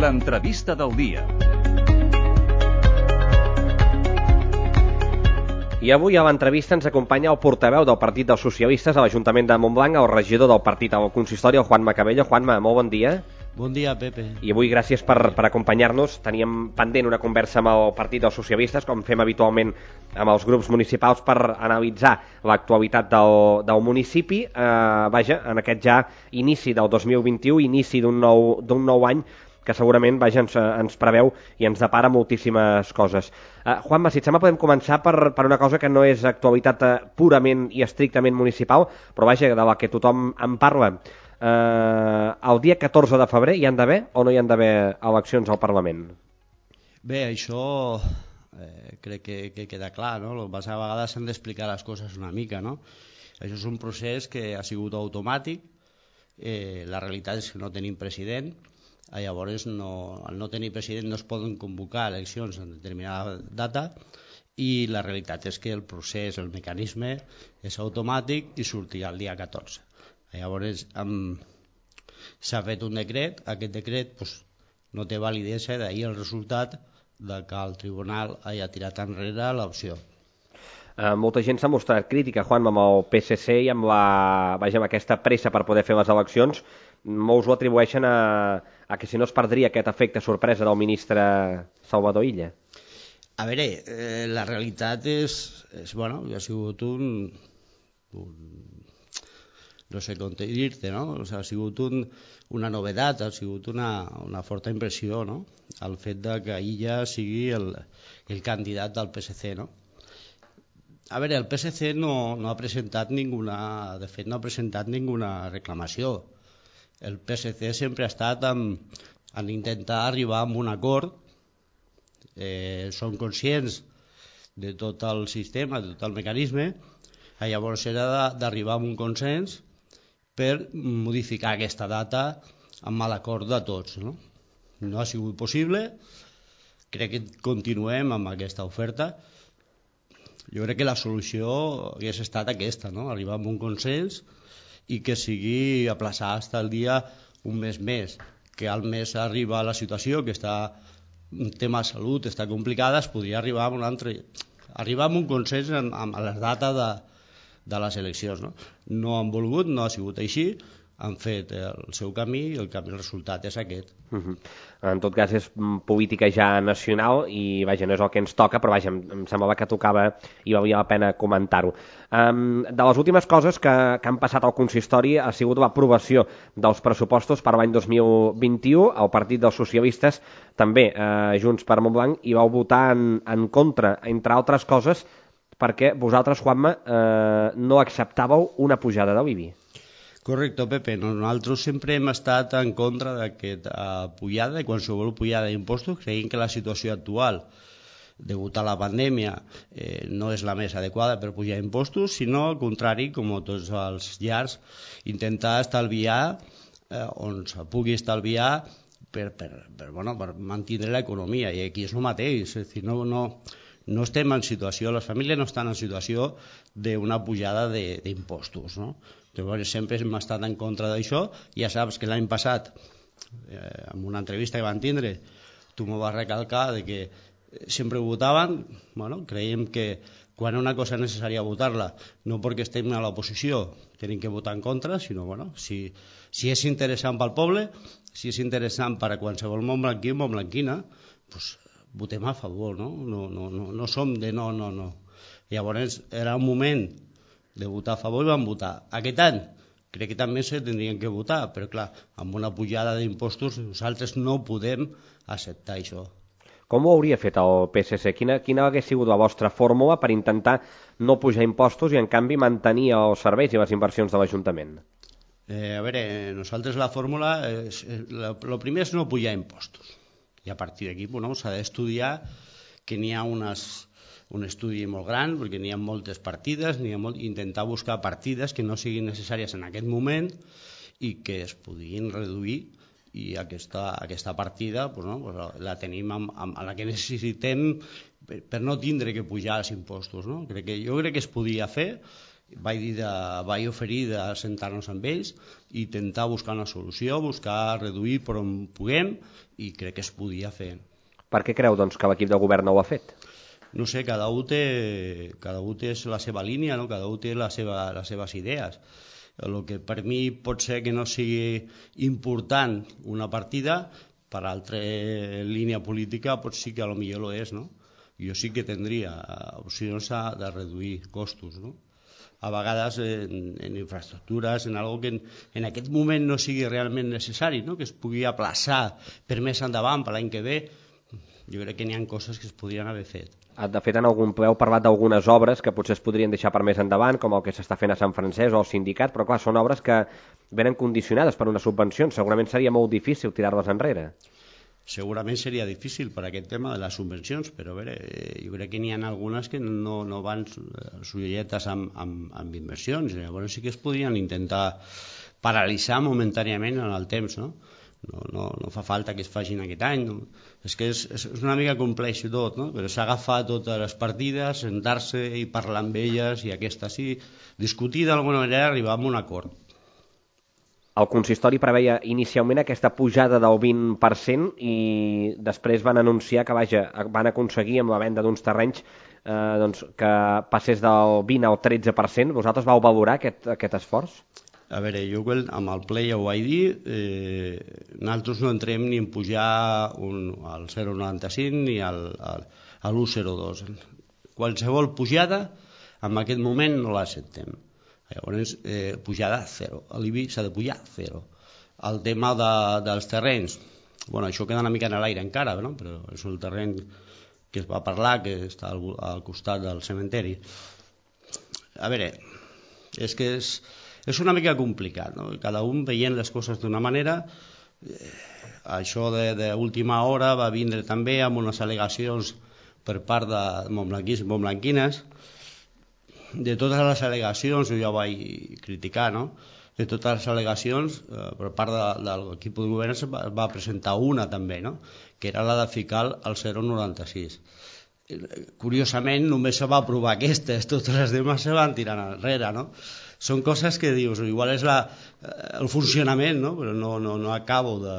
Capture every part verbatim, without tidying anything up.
L'entrevista del dia. I avui a l'entrevista ens acompanya el portaveu del Partit dels Socialistes a l'Ajuntament de Montblanc, el regidor del partit al consistori, el Juanma Cabello. Juanma, molt bon dia. Bon dia, Pepe. I avui gràcies per, per acompanyar-nos. Teníem pendent una conversa amb el Partit dels Socialistes, com fem habitualment amb els grups municipals, per analitzar l'actualitat del, del municipi. Eh, vaja, en aquest ja inici del dos mil vint-i-u, inici d'un nou, d'un nou any, que segurament vaja, ens, ens preveu i ens depara moltíssimes coses. Uh, Juanma, si et sembla podem començar per, per una cosa que no és actualitat uh, purament i estrictament municipal, però vaja, de la que tothom en parla. Uh, el dia catorze de febrer hi han d'haver o no hi han d'haver eleccions al Parlament? Bé, això eh, crec que, que queda clar, no? El que passa, a vegades s'han d'explicar les coses una mica, no? Això és un procés que ha sigut automàtic, eh, la realitat és que no tenim president. Llavors, no, al no tenir president no es poden convocar eleccions en determinada data i la realitat és que el procés, el mecanisme és automàtic i sortirà el dia catorze. Llavors, s'ha fet un decret, aquest decret pues, no té validesa, d'ahir el resultat de que el tribunal hagi tirat enrere l'opció. Uh, molta gent s'ha mostrat crítica, Juan, amb el P S C i amb, la, vaja, amb aquesta pressa per poder fer les eleccions. Molts ho atribueixen a, a que si no es perdria aquest efecte sorpresa del ministre Salvador Illa. A veure, eh, la realitat és, és bueno, ha sigut un, un no sé com dir-te, no? O sigui, ha sigut un, una novedat, ha sigut una, una forta impressió, no? El fet de que Illa sigui el, el candidat del P S C, no? A veure, el P S C no, no ha presentat ninguna, de fet no ha presentat ninguna reclamació. El P S C sempre ha estat en, en intentar arribar a un acord. Eh, són conscients de tot el sistema, de tot el mecanisme. Llavors era d'arribar a un consens per modificar aquesta data amb l'acord de tots. No? no ha sigut possible. Crec que continuem amb aquesta oferta. Jo crec que la solució hagués estat aquesta, no? Arribar a un consens i que sigui aplaçar fins al dia un mes més, que al mes arriba a la situació que està un tema de salut, està complicada, es podria arribar a un altre, arribar a un consens amb la data de, de les eleccions. No? no han volgut, no ha sigut així, han fet el seu camí i el camí, el resultat és aquest. Uh-huh. En tot cas és política ja nacional i vaja, no és el que ens toca, però vaja, em, em semblava que tocava i valia la pena comentar-ho. Um, de les últimes coses que, que han passat al consistori ha sigut l'aprovació dels pressupostos per l'any dos mil vint-i-u. El Partit dels Socialistes, també eh, Junts per Montblanc, hi vau votar en, en contra, entre altres coses, perquè vosaltres, Juanma, eh, no acceptàveu una pujada de l'I B I. Correcte, Pepe. Nosaltres sempre hem estat en contra d'aquesta pujada, de qualsevol pujada d'impostos, creiem que la situació actual, degut a la pandèmia, eh, no és la més adequada per pujar impostos, sinó al contrari, com tots els llars, intentar estalviar eh, on se pugui estalviar per, per, per, bueno, per mantenir l'economia, i aquí és el mateix, és a dir, no, no, no estem en situació, les famílies no estan en situació d'una pujada d'impostos, no? Llavors sempre hem estat en contra d'això. Ja saps que l'any passat, eh, en una entrevista que van tindre, tu m'ho vas recalcar de que sempre votaven, bueno, creiem que quan una cosa és necessària votar-la, no perquè estem a l'oposició, tenim que votar en contra, sinó, bueno, si, si és interessant pel poble, si és interessant per a qualsevol montblanquí o montblanquina, doncs votem a favor, no? No, no, no, no som de no, no, no. Llavors era un moment de votar a favor i van votar. Aquest any crec que també se tindrien que votar, però clar, amb una pujada d'impostos nosaltres no podem acceptar això. Com ho hauria fet el P S C? Quina, quina hagués sigut la vostra fórmula per intentar no pujar impostos i en canvi mantenir els serveis i les inversions de l'Ajuntament? Eh, a veure, nosaltres la fórmula, és, el primer és no pujar impostos. I a partir d'aquí bueno, s'ha d'estudiar que n'hi ha unes un estudi molt gran, perquè n'hi ha moltes partides, n'hi ha molt, intentar buscar partides que no siguin necessàries en aquest moment i que es puguin reduir, i aquesta, aquesta partida pues no, pues la tenim amb, amb la que necessitem per, per no tindre que pujar els impostos. No? Crec que, jo crec que es podia fer vaig, dir de, vaig oferir de sentar-nos amb ells i intentar buscar una solució, buscar reduir per on puguem, i crec que es podia fer. Per què creu doncs, que l'equip de govern no ho ha fet? No sé, cada un té, cada un té la seva línia, no? Cada un té la seva, les seves idees. El que per mi pot ser que no sigui important una partida, per altra línia política pot sí que a lo millor lo és, no? Jo sí que tindria opcions de reduir costos, no? A vegades en, en infraestructures, en algo que en, en aquest moment no sigui realment necessari, no? Que es pugui aplaçar per més endavant, per l'any que ve. Jo crec que n'hi ha coses que es podrien haver fet. De fet, en algun ple heu parlat d'algunes obres que potser es podrien deixar per més endavant, com el que s'està fent a Sant Francesc o al sindicat, però clar, són obres que venen condicionades per una subvenció. Segurament seria molt difícil tirar-les enrere. Segurament seria difícil per aquest tema de les subvencions, però a veure, jo crec que n'hi ha algunes que no, no van sujetes amb, amb, amb inversions. Llavors sí que es podrien intentar paralitzar momentàniament en el temps, no? No, no, no fa falta que es facin aquest any, no? És que és, és una mica complex tot, no? Però s'ha agafat totes les partides, sentar-se i parlar amb elles, i aquesta sí, discutir d'alguna manera, arribar a un acord. El consistori preveia inicialment aquesta pujada del vint per cent i després van anunciar que vaja, van aconseguir amb la venda d'uns terrenys eh, doncs, que passés del vint al tretze per cent. Vosaltres vau valorar aquest, aquest esforç? A veure, jo amb el ple ja ho vaig dir, eh, nosaltres no entrem ni en pujar un, al zero coma noranta-cinc ni al, al, a l'u coma zero dos. Qualsevol pujada en aquest moment no l'acceptem. Llavors, eh, pujada zero. A l'I B I s'ha de pujar zero. El tema de, dels terrenys, bueno, això queda una mica en l'aire encara, no? Però és el terreny que es va parlar, que està al, al costat del cementeri. A veure, és que és... És una mica complicat, no? Cada un veient les coses d'una manera. Eh, això d'última hora va vindre també amb unes al·legacions per part de montblanquins i montblanquines. De totes les al·legacions, jo ja ho vaig criticar, no? De totes les al·legacions, eh, per part de, de l'equip de govern es va, va presentar una també, no? Que era la de ficar el zero coma noranta-sis. Curiosament, només se va aprovar aquestes, totes les demás se van tirar enrere, no? Són coses que dius, igual és la, el funcionament, no? Però no, no, no acabo de,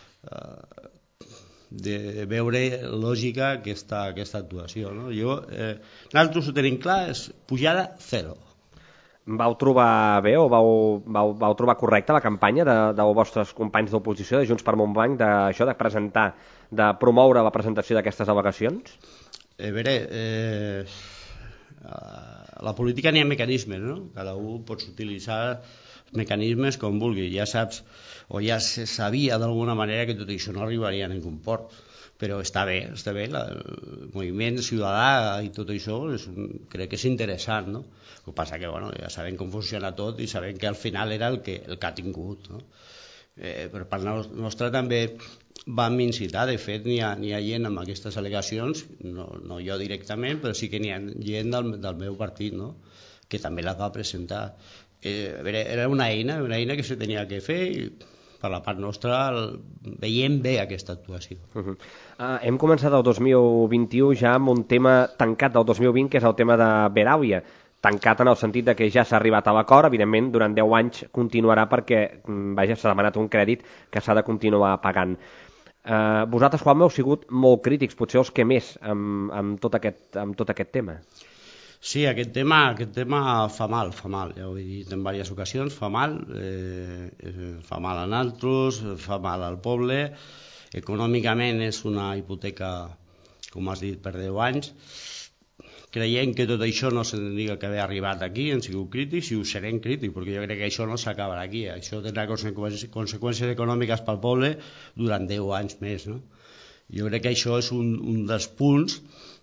de veure lògica aquesta, aquesta actuació, no? Jo, eh, nosaltres ho tenim clar, és pujada zero. Vau trobar bé o vau, vau, vau trobar correcta la campanya de, dels vostres companys d'oposició de Junts per Montblanc d'això, de presentar, de promoure la presentació d'aquestes al·legacions? A veure, eh, a la política n'hi ha mecanismes, no? Cada un pots utilitzar mecanismes com vulgui. Ja saps, o ja se sabia d'alguna manera que tot això no arribaria a ningú port. Però està bé, està bé, la, el moviment ciutadà i tot això és un, crec que és interessant, no? El que passa que, bueno, ja sabem com funciona tot i sabem que al final era el que, el que ha tingut, no? Eh, per part nostra també vam incitar, de fet n'hi ha, n'hi ha gent amb aquestes al·legacions, no, no jo directament, però sí que n'hi ha gent del, del meu partit, no? Que també la va presentar. Eh, a veure, era una eina, una eina que se tenia que fer i per la part nostra el, veiem bé aquesta actuació. Uh -huh. uh, hem començat el dos mil vint-i-u ja amb un tema tancat del dos mil vint, que és el tema de Beràvia. Tancat en el sentit de que ja s'ha arribat a l'acord, evidentment durant deu anys continuarà perquè, vaja, s'ha demanat un crèdit que s'ha de continuar pagant. Uh, vosaltres, Juanma, heu sigut molt crítics, potser els que més, amb, amb, tot, aquest, amb tot aquest tema. Sí, aquest tema, aquest tema fa mal, fa mal, ja ho he dit en diverses ocasions, fa mal, eh, fa mal a nosaltres, fa mal al poble, econòmicament és una hipoteca, com has dit, per deu anys. Creiem que tot això no s'hauria d'haver arribat aquí, hem sigut crítics i ho serem crítics, perquè jo crec que això no s'acabarà aquí, això tindrà conseqüències, conseqüències econòmiques pel poble durant deu anys més, no? Jo crec que això és un, un dels punts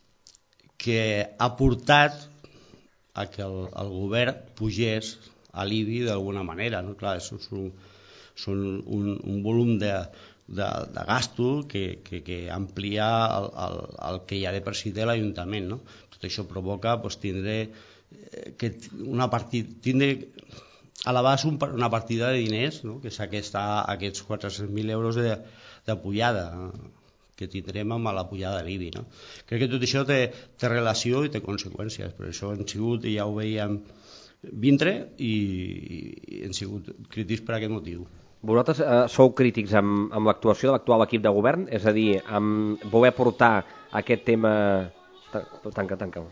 que ha portat a que el, el govern pugés a l'I B I d'alguna manera, no? Clar, és un, un, un, un volum de, de, de gasto que, que, que amplia el, el, el que hi ha de per si té l'Ajuntament, no? Tot això provoca pues, tindre, eh, que una partida, tindre a la base un, una partida de diners, no? Que és aquesta, aquests quatre-cents mil euros de, de pujada, no? Que tindrem amb la pujada de l'I B I, no? Crec que tot això té, té relació i té conseqüències, per això hem sigut, i ja ho veiem vindre i, i hem sigut crítics per aquest motiu. Vosaltres eh, sou crítics amb, amb l'actuació de l'actual equip de govern? És a dir, amb voler portar aquest tema... Tanca, tanca.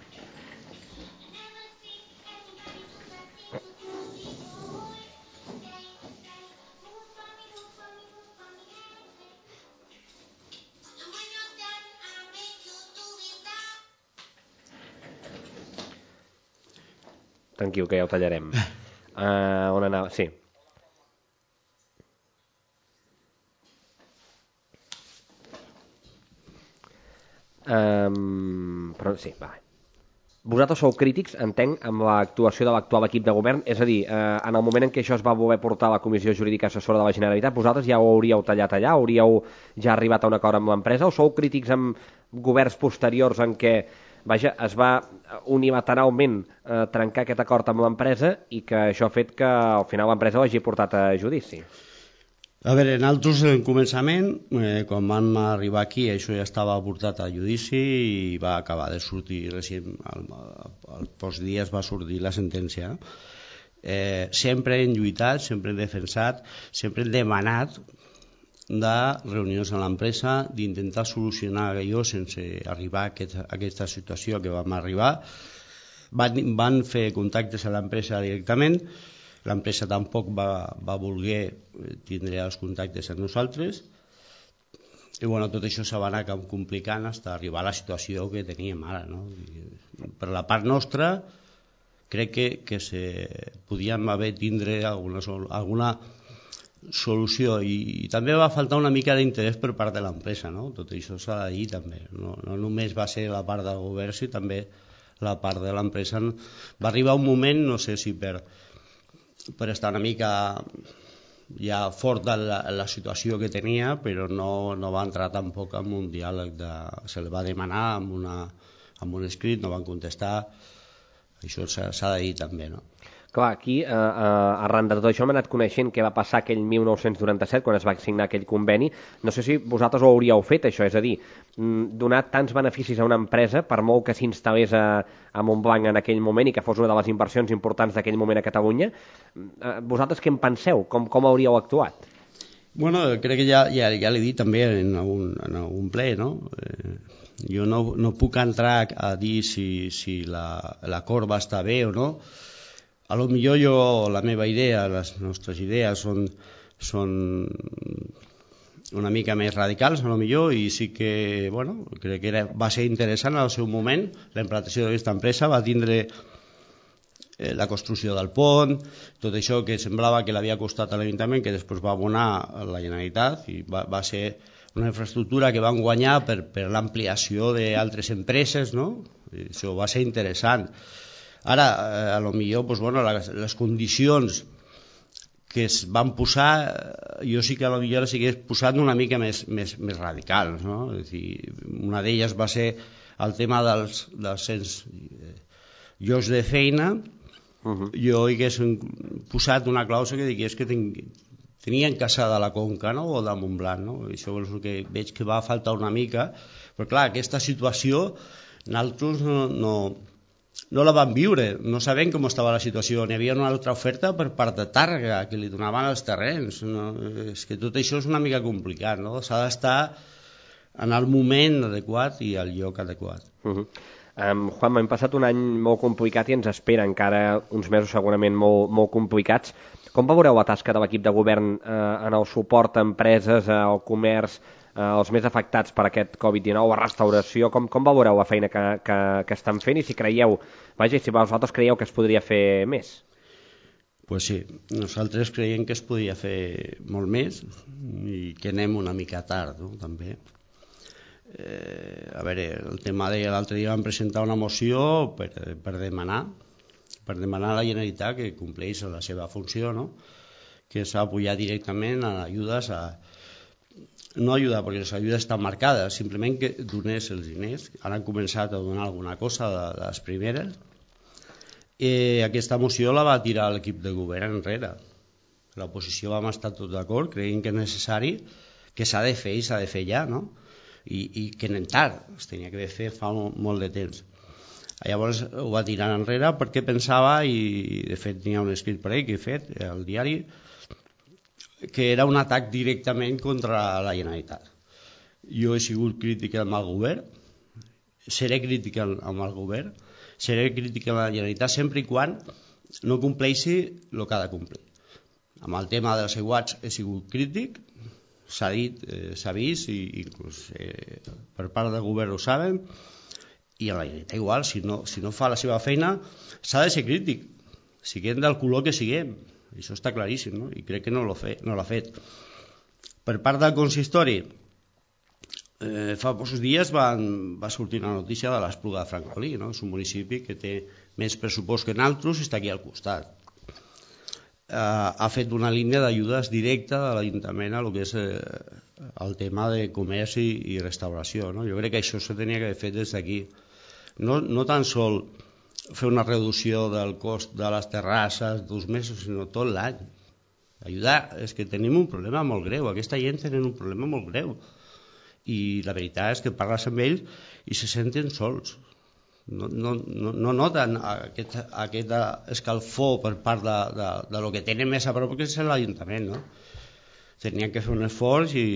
Tranquil, que ja ho tallarem. Uh, on anava? Sí. Um, però sí, va. Vosaltres sou crítics, entenc, amb l'actuació de l'actual equip de govern, és a dir, eh, en el moment en què això es va voler portar a la Comissió Jurídica Assessora de la Generalitat, vosaltres ja ho hauríeu tallat allà, hauríeu ja arribat a un acord amb l'empresa, o sou crítics amb governs posteriors en què, vaja, es va unilateralment eh, trencar aquest acord amb l'empresa i que això ha fet que al final l'empresa l'hagi portat a judici? A veure, nosaltres en començament, eh, quan vam arribar aquí, això ja estava portat a judici i va acabar de sortir, recient, al, al pocs dies va sortir la sentència. Eh, sempre hem lluitat, sempre hem defensat, sempre hem demanat de reunions amb l'empresa, d'intentar solucionar allò sense arribar a, aquest, a aquesta situació que vam arribar. Van, van fer contactes a l'empresa directament, l'empresa tampoc va, va voler tindre els contactes amb nosaltres i bueno, tot això se va anar complicant fins a arribar a la situació que teníem ara, no? I per la part nostra crec que, que se podíem haver tindre alguna, alguna solució i, i també va faltar una mica d'interès per part de l'empresa, no? Tot això s'ha de dir també, no, no només va ser la part del govern sinó també la part de l'empresa. Va arribar un moment, no sé si per per estar una mica ja fort de la, la situació que tenia, però no, no va entrar tampoc en un diàleg de, se li va demanar amb, una, amb un escrit, no van contestar, això s'ha de dir també, no? Clar, aquí, eh, eh, arran de tot això, hem anat coneixent què va passar aquell mil nou-cents noranta-set, quan es va signar aquell conveni. No sé si vosaltres ho hauríeu fet, això, és a dir, donar tants beneficis a una empresa, per molt que s'instal·lés a, a Montblanc en aquell moment i que fos una de les inversions importants d'aquell moment a Catalunya. Eh, vosaltres què en penseu? Com, com hauríeu actuat? Bueno, crec que ja, ja, ja l'he dit també en un, en un ple, no? Eh, jo no, no puc entrar a dir si, si l'acord va estar bé o no. A lo millor jo, la meva idea, les nostres idees són, són una mica més radicals, a lo millor, i sí que, bueno, crec que era, va ser interessant al seu moment. La implantació d'aquesta empresa va tindre eh, la construcció del pont, tot això que semblava que l'havia costat a l'Ajuntament, que després va abonar a la Generalitat, i va, va ser una infraestructura que van guanyar per, per l'ampliació d'altres empreses, no? I això va ser interessant. Ara, a lo millor, doncs, bueno, les, les condicions que es van posar, jo sí que a lo millor les hagués posat una mica més, més, més radicals, no? És dir, una d'elles va ser el tema dels, dels cents llocs de feina. Uh-huh. Jo hagués posat una clàusula que digués que ten, tenien casada a la Conca, no? O de Montblanc, no? Això és el que veig que va faltar una mica, però clar, aquesta situació nosaltres no, no no la van viure, no sabem com estava la situació, n'hi havia una altra oferta per part de Tàrrega que li donaven els terrenys, no? És que tot això és una mica complicat, no? S'ha d'estar en el moment adequat i al lloc adequat. Uh-huh. um, Juan, hem passat un any molt complicat i ens espera encara uns mesos segurament molt, molt complicats. Com valoreu la tasca de l'equip de govern eh, en el suport a empreses, al comerç, eh, els més afectats per aquest covid dinou, a restauració? Com, com valoreu la feina que, que, que estan fent i si creieu, vaja, si vosaltres creieu que es podria fer més? Pues sí, nosaltres creiem que es podria fer molt més i que anem una mica tard, no? També. Eh, a veure, el tema de l'altre dia vam presentar una moció per, per demanar per demanar a la Generalitat que compleix la seva funció, no? Que s'ha apoyat directament a ajudes a... no ajudar, perquè les ajudes estan marcades, simplement que donés els diners. Ara han començat a donar alguna cosa de les primeres. Eh, aquesta moció la va tirar l'equip de govern enrere. L'oposició vam estar tots d'acord, creiem que és necessari, que s'ha de fer i s'ha de fer ja, no? I, i que anem tard, es tenia que fer fa molt de temps. Llavors ho va tirar enrere perquè pensava, i de fet n'hi ha un escrit per ahí que he fet al diari, que era un atac directament contra la Generalitat. Jo he sigut crític amb el govern, seré crític amb el govern, seré crític amb la Generalitat sempre i quan no compleixi el que ha de complir. Amb el tema dels aiguats he sigut crític, s'ha dit, eh, s'ha vist, i inclús eh, per part del govern ho saben, i a la Generalitat igual, si no, si no fa la seva feina s'ha de ser crític, siguem del color que siguem, això està claríssim, no? I crec que no l'ha fet, no l'ha fet. Per part del consistori, eh, fa pocs dies van, va sortir una notícia de l'Espluga de Francolí, no? És un municipi que té més pressupost que nosaltres i està aquí al costat. Eh, ha fet una línia d'ajudes directa de l'Ajuntament a lo que és eh, el tema de comerç i, i restauració, no? Jo crec que això se tenia que haver fet des d'aquí. No, no tan sol fer una reducció del cost de les terrasses dos mesos, sinó tot l'any. Ajudar, és que tenim un problema molt greu, aquesta gent tenen un problema molt greu, i la veritat és que parles amb ells i se senten sols, no, no, no, no noten aquest, aquest escalfor per part de, de, de lo que tenen més a prop, que és l'Ajuntament, no? Tenien que fer un esforç i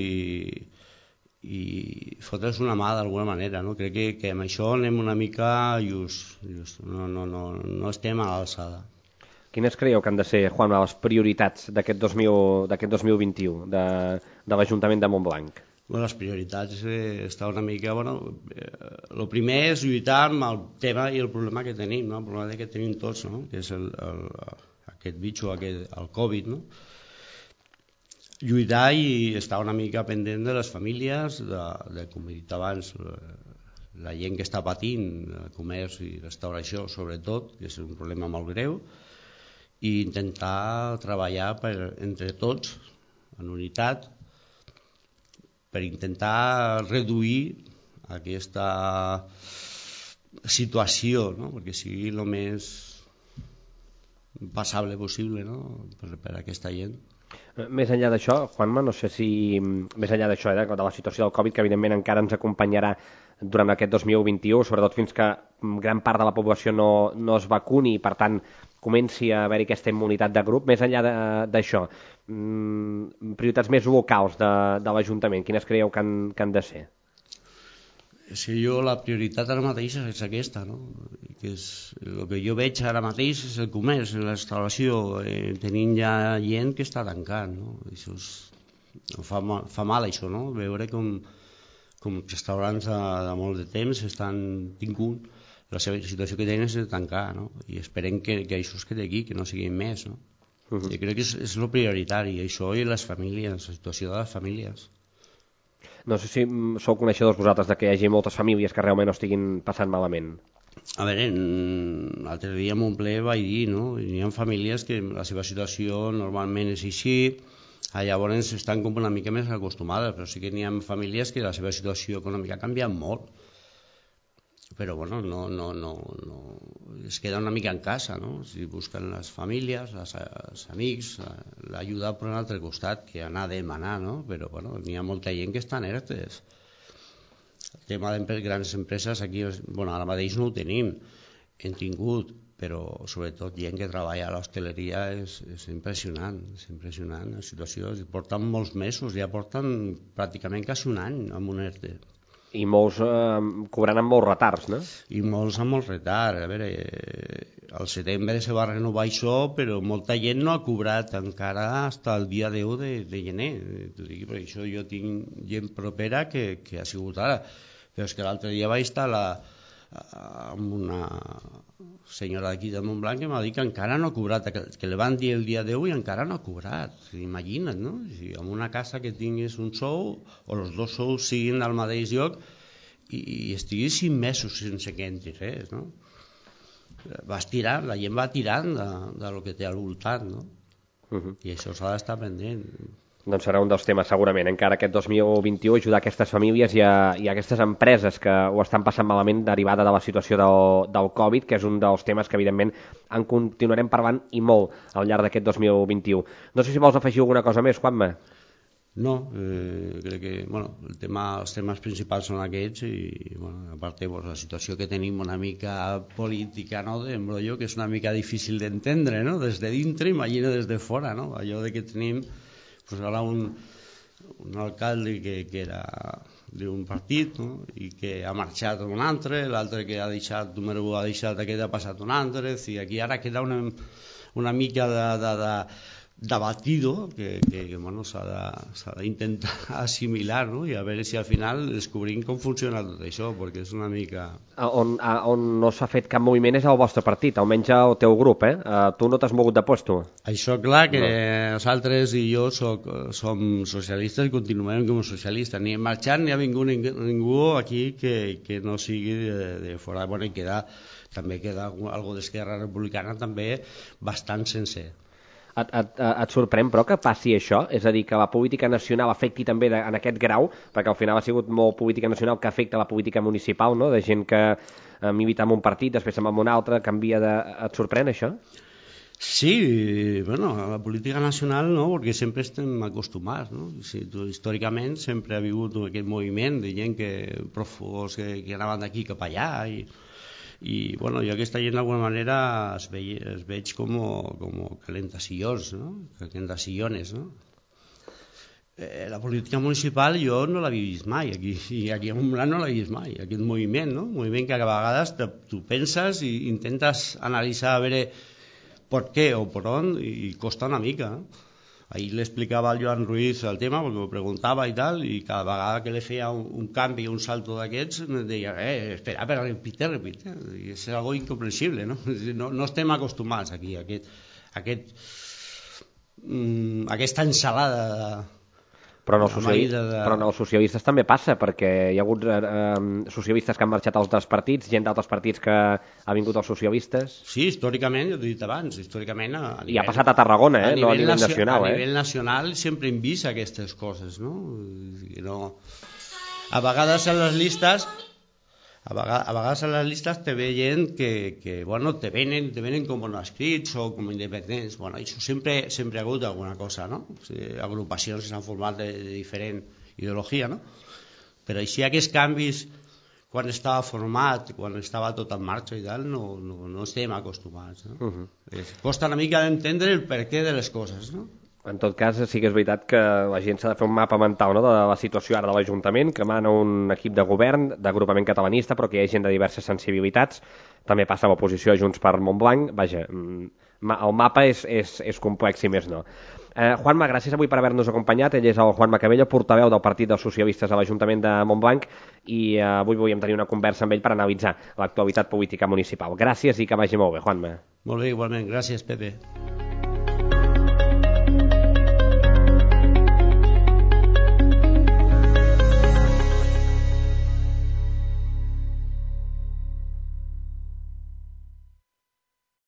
i fotre's una mà d'alguna manera, no? Crec que, que amb això anem una mica just, just. No, no, no, no estem a l'alçada. Quines creieu que han de ser, Juan, les prioritats d'aquest dos mil vint-i-u de, de l'Ajuntament de Montblanc? Bueno, les prioritats eh, està una mica... Bueno, eh, el primer és lluitar amb el tema i el problema que tenim, no? El problema que tenim tots, no? Que és el, el, aquest bitxo, aquest, el Covid, no? Lluitar i estar una mica pendent de les famílies, de, de com he dit abans, la gent que està patint, el comerç i restauració sobretot, que és un problema molt greu, i intentar treballar per, entre tots, en unitat, per intentar reduir aquesta situació, no? Perquè sigui el més passable possible, no? per, per a aquesta gent. Més enllà d'això, Juanma, no sé si més enllà d'això, eh, de la situació del Covid, que evidentment encara ens acompanyarà durant aquest dos mil vint-i-u, sobretot fins que gran part de la població no, no es vacuni i per tant comenci a haver-hi aquesta immunitat de grup, més enllà d'això, prioritats més locals de, de l'Ajuntament, quines creieu que han, que han de ser? És que jo la prioritat ara mateix és aquesta, no? Que és, el que jo veig ara mateix és el comerç, la restauració, eh, tenint ja gent que està tancant, no? Això és, fa, mal, fa mal això, no? Veure com, com restaurants de, de molt de temps estan tingut la seva situació que tenen és de tancar, no? I esperem que, que això es quedi aquí, que no siguin més, no? Uh -huh. Jo crec que és, és el prioritari, això i les famílies, la situació de les famílies. No sé si sou coneixedors vosaltres de que hi hagi moltes famílies que realment no estiguin passant malament. A veure, l'altre dia en un ple vaig dir, no? Hi ha famílies que la seva situació normalment és així, llavors estan com una mica més acostumades, però sí que n'hi ha famílies que la seva situació econòmica ha canviat molt. Però bueno, no, no, no, no, es queda una mica en casa, no? Si busquen les famílies, les, els amics, l'ajuda per un altre costat que anar a demanar, no? Però bueno, n'hi ha molta gent que està en ERTEs. El tema de grans empreses aquí, bueno, ara mateix no ho tenim, hem tingut, però sobretot gent que treballa a l'hostaleria és, és impressionant, és impressionant la situació, porten molts mesos, ja porten pràcticament quasi un any amb un ERTE. I molts eh, cobrant amb molts retards, no? I molts amb molt retard. A veure, al setembre se va renovar això, però molta gent no ha cobrat encara fins al dia deu de, de gener. T'ho dic, perquè això jo tinc gent propera que, que ha sigut ara. Però és que l'altre dia vaig estar la, amb una senyora d'aquí de Montblanc que m'ha dit que encara no ha cobrat, que, que li van dir el dia deu i encara no ha cobrat. Imagina't, no? Si en una casa que tinguis un sou o els dos sous siguin al mateix lloc i, i estiguis cinc mesos sense que entri res, no? Vas tirant, la gent va tirant de, de lo que té al voltant, no? Uh -huh. I això s'ha d'estar pendent. Doncs serà un dels temes segurament encara aquest dos mil vint-i-u, ajudar aquestes famílies i a, i a aquestes empreses que ho estan passant malament derivada de la situació del, del Covid, que és un dels temes que evidentment en continuarem parlant i molt al llarg d'aquest dos mil vint-i-u. No sé si vols afegir alguna cosa més, Juanma. No, eh, crec que bueno, el tema, els temes principals són aquests i bueno, a part pues, la situació que tenim una mica política, no, d'embrollo, que és una mica difícil d'entendre, no? Des de dintre, imagina des de fora, no? Allò de que tenim pues, ara un, un alcalde que, que era d'un partit, no? I que ha marxat un altre, l'altre que ha deixat, número un ha deixat, aquest ha passat un altre, i aquí ara queda una, una mica de... de, de debatido que, que, que bueno, s'ha d'intentar assimilar, no? I a veure si al final descobrim com funciona tot això, perquè és una mica... On, on no s'ha fet cap moviment és el vostre partit, almenys el teu grup, eh? Tu no t'has mogut de puesto. Això clar que no. Nosaltres i jo soc, som socialistes i continuem com a socialistes. Ni hem marxat ni ha vingut ningú, ningú aquí que, que no sigui de, de fora. Bueno, i queda, també queda algo d'Esquerra Republicana també bastant sencer. Et, et, et sorprèn, però, que passi això? És a dir, que la política nacional afecti també de, en aquest grau, perquè al final ha sigut molt política nacional que afecta la política municipal, no? De gent que eh, milita en un partit, després se'n va en un altre, canvia de... Et sorprèn, això? Sí, bueno, la política nacional no, perquè sempre estem acostumats, no? Sí, històricament sempre ha hagut aquest moviment de gent que prófugos que, que anaven d'aquí cap allà i... i bueno, jo aquesta gent d'alguna manera es, veig, es veig com, com calentasillos, no? Calentasillones, no? Eh, la política municipal jo no l'he vist mai aquí, i aquí a Montblanc no l'he vist mai, aquest moviment, no? Un moviment que a vegades te, tu penses i intentes analitzar a veure per què o per on i costa una mica, no? Ahir l'explicava al Joan Ruiz el tema perquè m'ho preguntava i tal, i cada vegada que li feia un, un canvi, un salto d'aquests, em deia, eh, espera, però repite, repite. I és algo incomprensible, no? No, no estem acostumats aquí a aquest, a aquest, mm, aquesta ensalada de... Però en, els socialistes, de... però en els socialistes també passa, perquè hi ha hagut eh, socialistes que han marxat als altres partits, gent d'altres partits que ha vingut als socialistes... Sí, històricament, ja t'ho he dit abans, històricament... A nivell, I ha passat a Tarragona, eh? A no a nivell nacional. A nivell eh? nacional sempre hem vist aquestes coses, no? no... A vegades en les llistes... A vegades, a vegades a les llistes te ve gent que, que bueno, te venen, te venen com no escrits o com independents. Bueno, això sempre, sempre ha hagut alguna cosa, no? O sigui, agrupacions que s'han format de, de diferent ideologia, no? Però així aquests canvis, quan estava format, quan estava tot en marxa i tal, no, no, no estem acostumats, no? Uh-huh. Es, costa una mica d'entendre el perquè de les coses, no? En tot cas, sí que és veritat que la gent s'ha de fer un mapa mental, no?, de la situació ara de l'Ajuntament, que mana un equip de govern, d'agrupament catalanista, però que hi ha gent de diverses sensibilitats. També passa a l'oposició a Junts per Montblanc. Vaja, el mapa és, és, és complex i més no. Eh, Juanma, gràcies avui per haver-nos acompanyat. Ell és el Juanma Cabello, portaveu del Partit dels Socialistes a l'Ajuntament de Montblanc, i eh, avui volíem tenir una conversa amb ell per analitzar l'actualitat política municipal. Gràcies i que vagi molt bé, Juanma. Molt bé, igualment. Gràcies, Pepe.